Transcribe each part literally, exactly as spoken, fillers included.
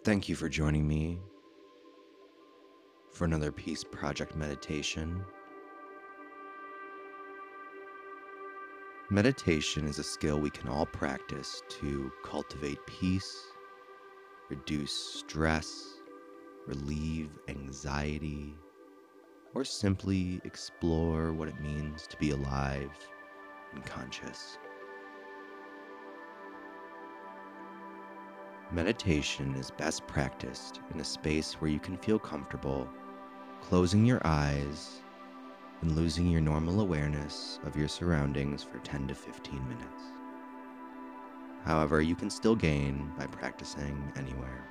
Thank you for joining me for another Peace Project meditation. Meditation is a skill we can all practice to cultivate peace, reduce stress, relieve anxiety, or simply explore what it means to be alive and conscious. Meditation is best practiced in a space where you can feel comfortable closing your eyes and losing your normal awareness of your surroundings for ten to fifteen minutes. However, you can still gain by practicing anywhere.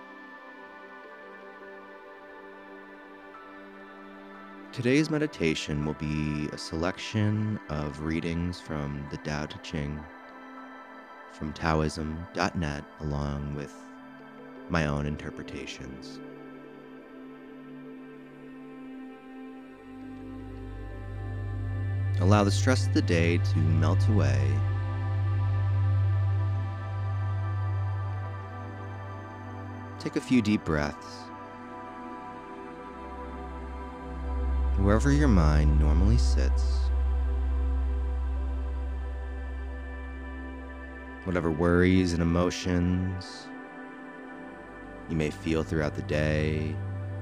Today's meditation will be a selection of readings from the Tao Te Ching from Taoism dot net, along with my own interpretations. Allow the stress of the day to melt away. Take a few deep breaths. Wherever your mind normally sits, whatever worries and emotions you may feel throughout the day,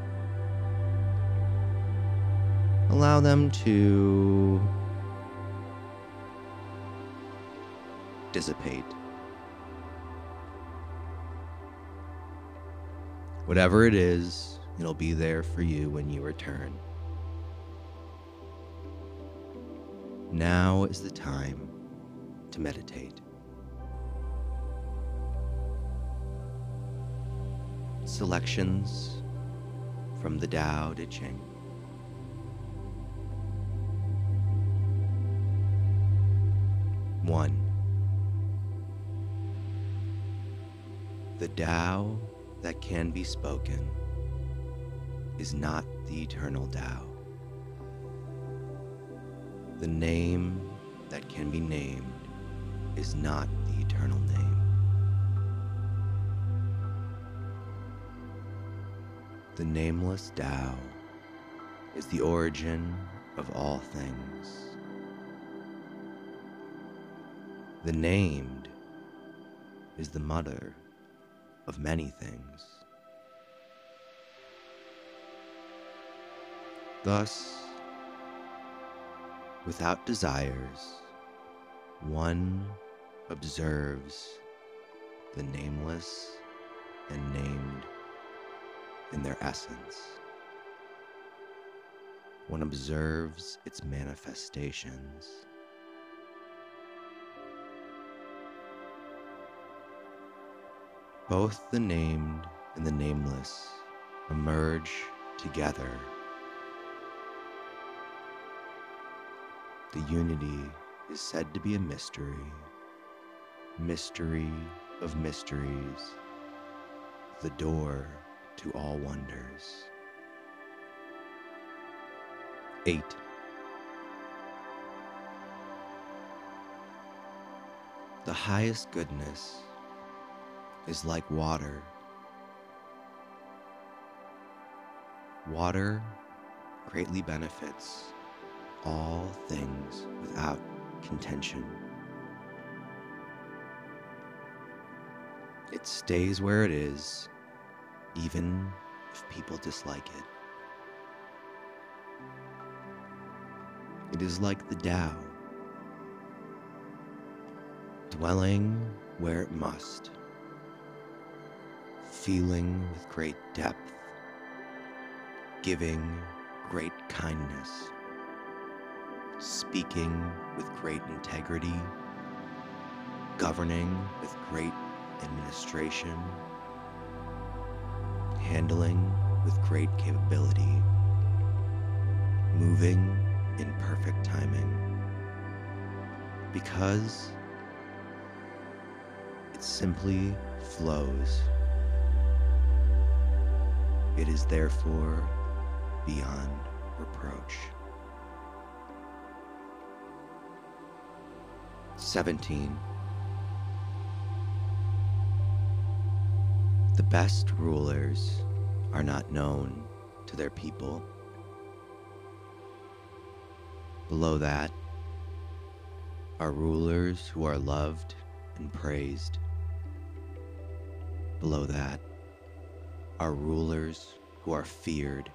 allow them to dissipate. Whatever it is, it'll be there for you when you return. Now is the time to meditate. Selections from the Tao Te Ching. One. The Tao that can be spoken is not the eternal Tao. The name that can be named is not the eternal name. The nameless Tao is the origin of all things. The named is the mother of many things. Thus, without desires, one observes the nameless and named in their essence. One observes its manifestations. Both the named and the nameless emerge together. The unity is said to be a mystery, mystery of mysteries, the door to all wonders. Eight. The highest goodness is like water. Water greatly benefits all things without contention. It stays where it is, even if people dislike it. It is like the Tao, dwelling where it must, feeling with great depth, giving great kindness, speaking with great integrity, governing with great administration, handling with great capability, moving in perfect timing, because it simply flows. It is therefore beyond reproach. seventeen. The best rulers are not known to their people. Below that are rulers who are loved and praised. Below that are rulers who are feared.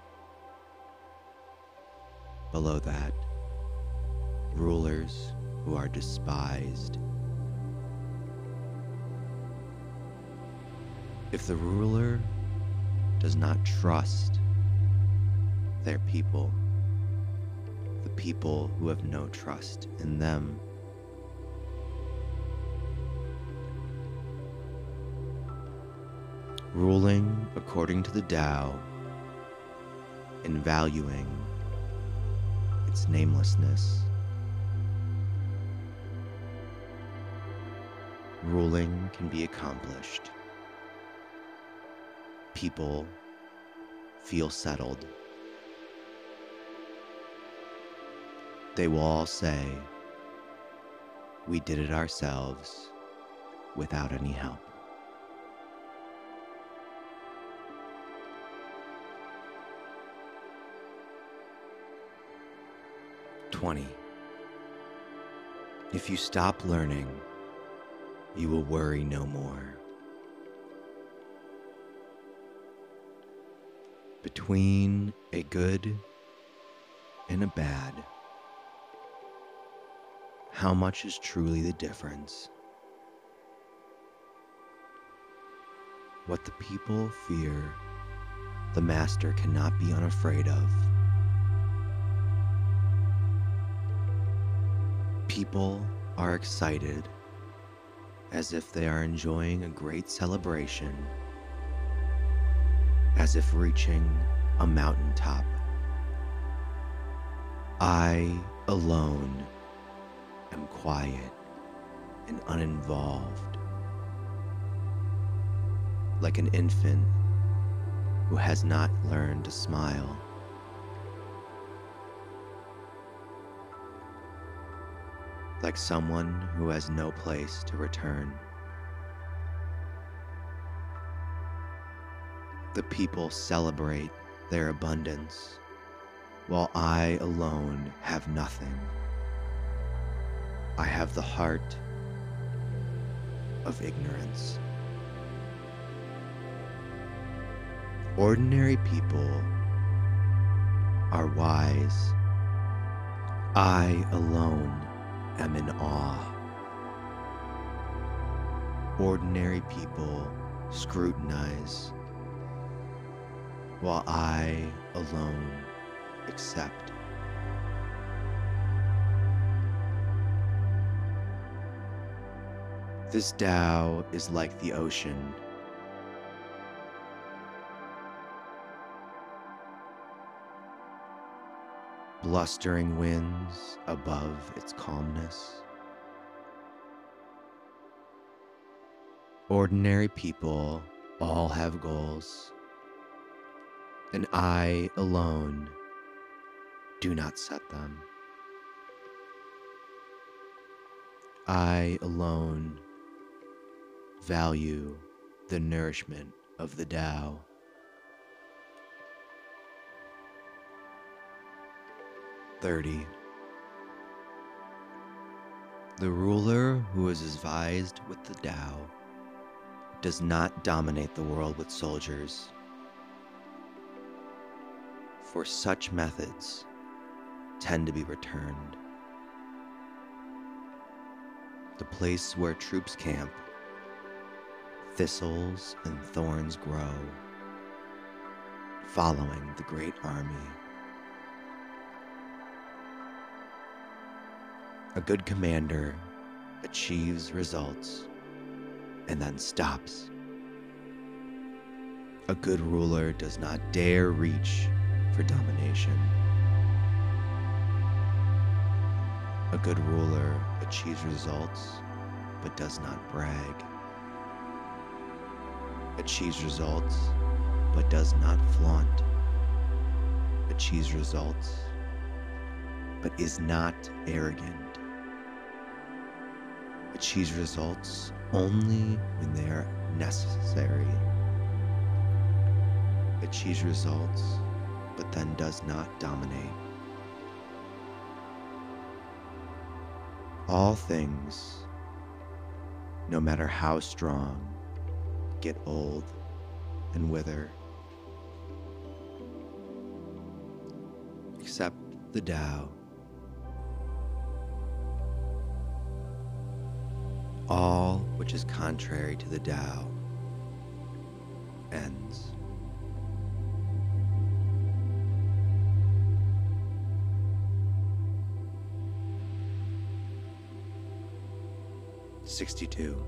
Below that, rulers who are despised. If the ruler does not trust their people, the people who have no trust in them, ruling according to the Tao and valuing its namelessness, ruling can be accomplished. People feel settled. They will all say, "We did it ourselves without any help." twenty. If you stop learning, you will worry no more. Between a good and a bad, how much is truly the difference? What the people fear, the master cannot be unafraid of. People are excited as if they are enjoying a great celebration, as if reaching a mountaintop. I alone am quiet and uninvolved, like an infant who has not learned to smile. Like someone who has no place to return. The people celebrate their abundance, while I alone have nothing. I have the heart of ignorance. Ordinary people are wise. I alone am in awe. Ordinary people scrutinize, while I alone accept. This Tao is like the ocean. Blustering winds above its calmness. Ordinary people all have goals, and I alone do not set them. I alone value the nourishment of the Tao. thirty. The ruler who is advised with the Tao does not dominate the world with soldiers, for such methods tend to be returned. The place where troops camp, thistles and thorns grow, following the great army. A good commander achieves results and then stops. A good ruler does not dare reach for domination. A good ruler achieves results but does not brag. Achieves results but does not flaunt. Achieves results but is not arrogant. Achieves results only when they are necessary. achieves results, but then does not dominate. All things, no matter how strong, get old and wither, except the Tao. All which is contrary to the Tao ends. sixty-two.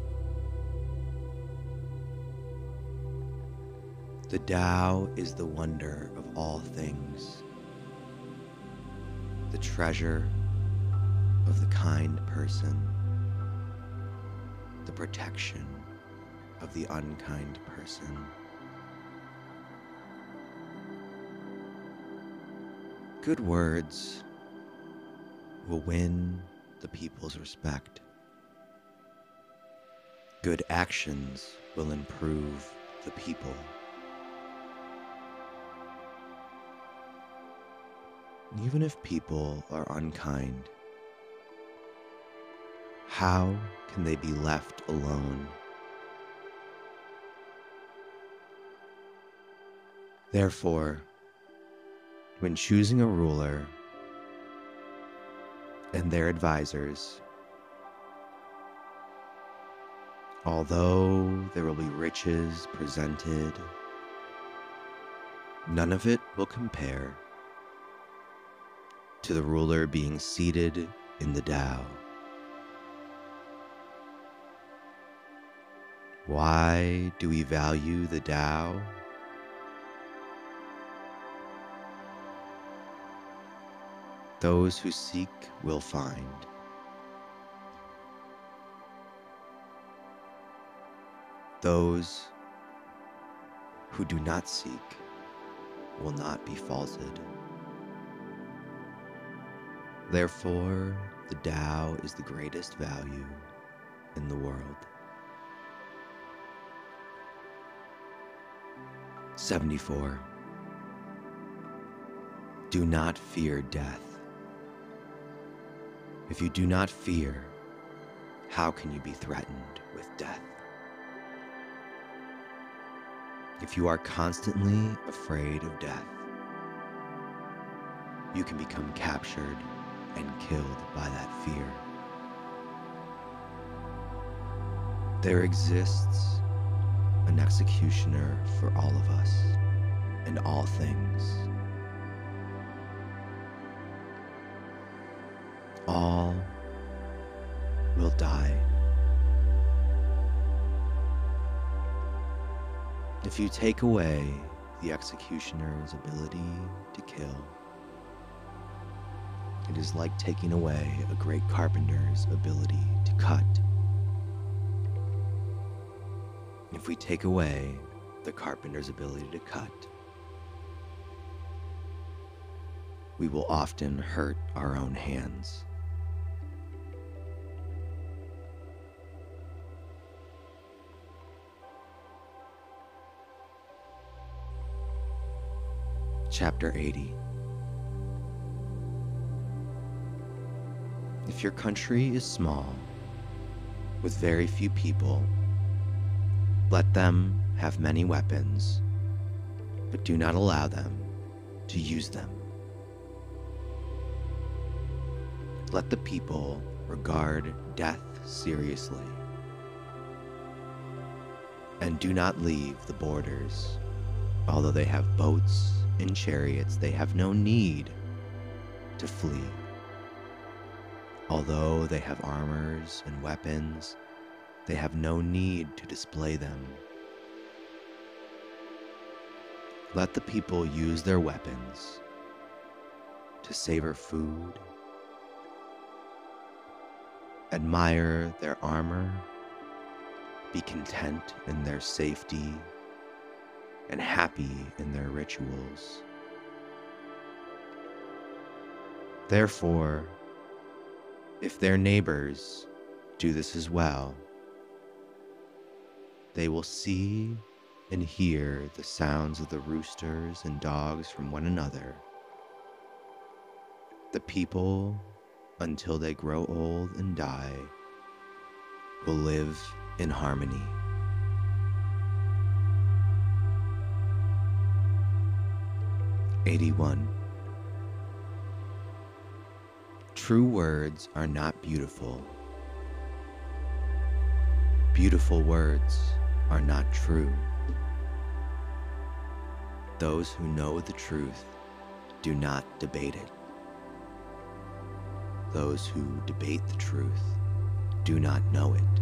The Tao is the wonder of all things, the treasure of the kind person, the protection of the unkind person. Good words will win the people's respect. Good actions will improve the people. Even if people are unkind, how can they be left alone? Therefore, when choosing a ruler and their advisors, although there will be riches presented, none of it will compare to the ruler being seated in the Tao. Why do we value the Tao? Those who seek will find. Those who do not seek will not be faulted. Therefore, the Tao is the greatest value in the world. seventy-four. Do not fear death. If you do not fear, how can you be threatened with death? If you are constantly afraid of death, you can become captured and killed by that fear. There exists an executioner for all of us and all things. All will die. If you take away the executioner's ability to kill, it is like taking away a great carpenter's ability to cut. If we take away the carpenter's ability to cut, we will often hurt our own hands. Chapter eighty. If your country is small, with very few people, let them have many weapons, but do not allow them to use them. Let the people regard death seriously, and do not leave the borders. Although they have boats and chariots, they have no need to flee. Although they have armors and weapons, they have no need to display them. Let the people use their weapons to savor food, admire their armor, be content in their safety, and happy in their rituals. Therefore, if their neighbors do this as well, they will see and hear the sounds of the roosters and dogs from one another. The people, until they grow old and die, will live in harmony. eighty-one. True words are not beautiful. Beautiful words are not true. Those who know the truth do not debate it. Those who debate the truth do not know it.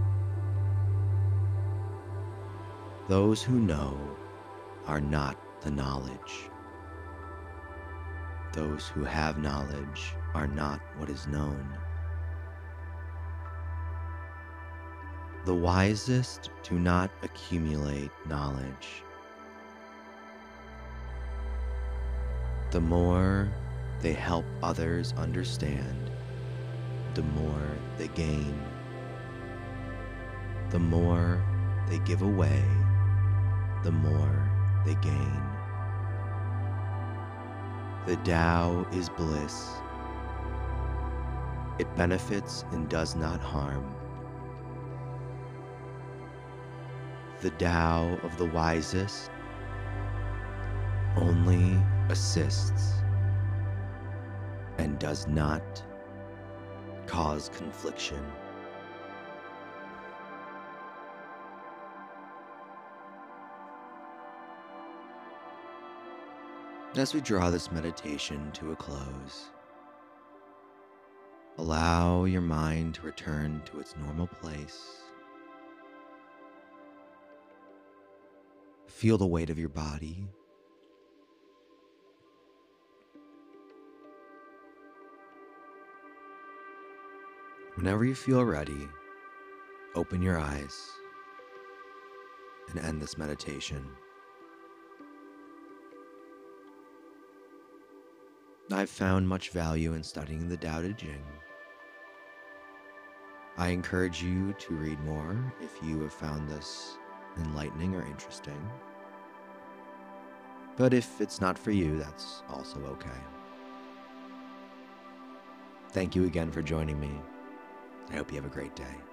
Those who know are not the knowledge. Those who have knowledge are not what is known. The wisest do not accumulate knowledge. The more they help others understand, the more they gain. The more they give away, the more they gain. The Tao is bliss. It benefits and does not harm. The Tao of the wisest only assists and does not cause confliction. As we draw this meditation to a close, allow your mind to return to its normal place. Feel the weight of your body. Whenever you feel ready, open your eyes and end this meditation. I've found much value in studying the Tao Te Ching. I encourage you to read more if you have found this enlightening or interesting. But if it's not for you, that's also okay. Thank you again for joining me. I hope you have a great day.